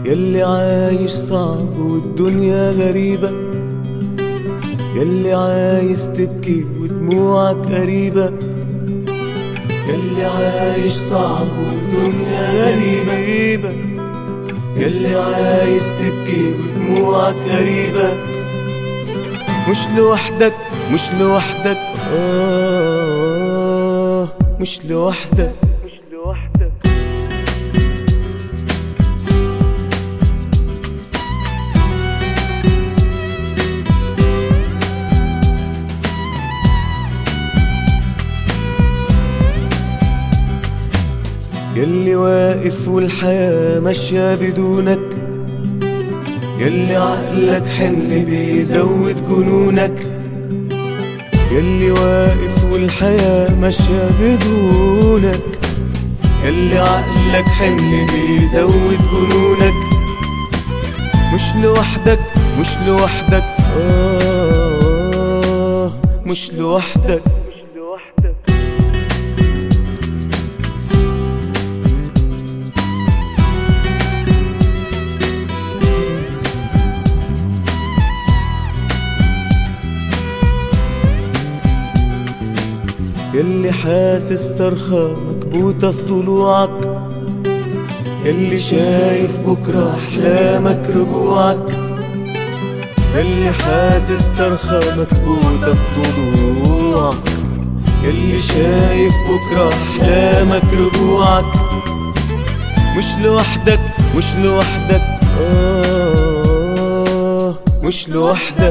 يلي عايش صعب والدنيا غريبة، يلي عايز تبكي ودموعك قريبة، يلي عايش صعب والدنيا غريبة، يلي عايز تبكي ودموعك قريبة. مش لوحدك مش لوحدك مش لوحدك. يلي واقف والحياة ماشية بدونك، يلي عقلك حن بيزود جنونك، يلي واقف والحياة ماشية بدونك، يلي عقلك حن بيزود جنونك. مش لوحدك مش لوحدك مش لوحدك. يلي حاسس صرخة مكبوتة في ضلوعك، يلي شايف بكرة أحلامك رجوعك، يلي حاسس صرخة مكبوتة في ضلوعك، يلي شايف بكرة أحلامك رجوعك. مش لوحدك مش لوحدك مش لوحدك.